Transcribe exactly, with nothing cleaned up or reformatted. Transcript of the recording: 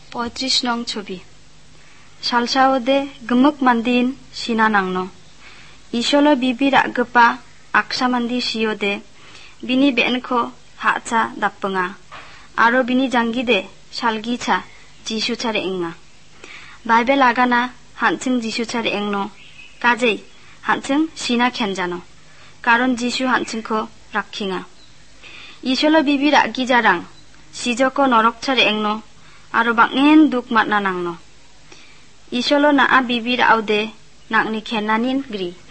পঁয়ত্রিশ নং ছবি 살사오데 금흑 만딘 시나낭노 이쇼로 비비라 그빠 악사만디 시오데 비니 벤코 하차 나쁘nga 아로 비니 장기데 살기차 지슈차레 앵nga 바이벨 아가나 한층 지슈차레 앵노 까제이 한층 시나 켄자노 কারণ যিশু 한층코 রাখিঙা 이쇼로 비비라 기자랑 시저코 너럭차레 앵노 아로 방엔 둑 matna nangno Isolo na a bibir aude nak ni kenanin gri.